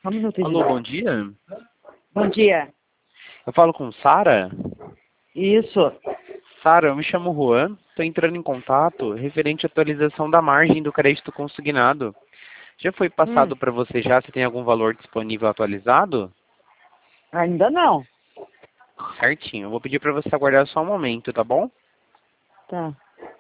Só um minuto, Alô, Edinaldo. bom dia. Bom dia. Eu falo com Sara. Isso. Sara, eu me chamo Juan. Estou entrando em contato referente à atualização da margem do crédito consignado. Já foi passado para você já se tem algum valor disponível atualizado? Ainda não. Certinho. Eu vou pedir para você aguardar só um momento, tá bom? Tá.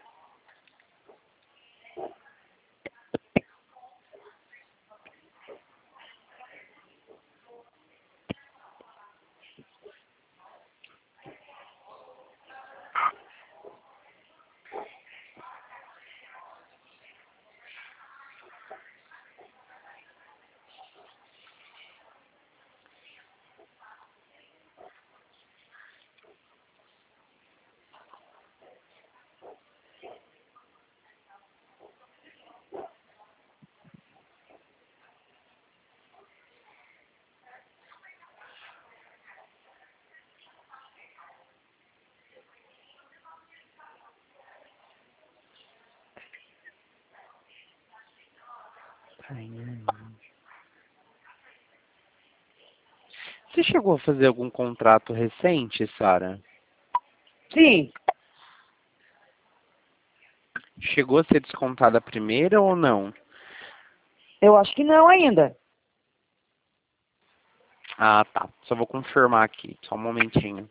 Você chegou a fazer algum contrato recente, Sara? Sim. Chegou a ser descontada a primeira ou não? Eu acho que não ainda. Ah, tá. Só vou confirmar aqui. Só um momentinho.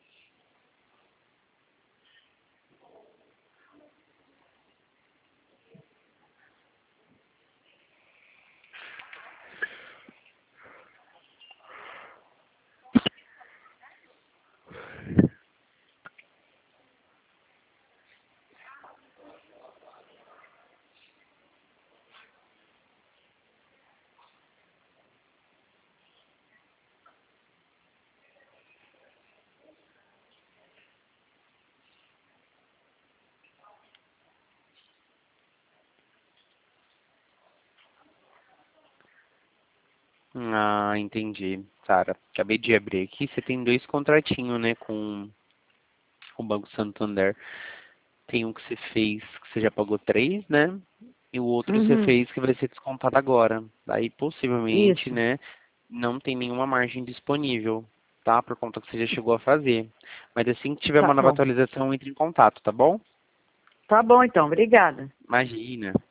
Ah, entendi, Sara. Acabei de abrir aqui. Você tem dois contratinhos, né, com o Banco Santander. Tem um que você fez, que você já pagou 3, né? E o outro você Uhum. fez que vai ser descontado agora. Daí, possivelmente, Isso. né, não tem nenhuma margem disponível, tá? Por conta que você já chegou a fazer. Mas assim que tiver Tá uma nova bom. atualização, entre em contato, tá bom? Tá bom, então. Obrigada. Imagina.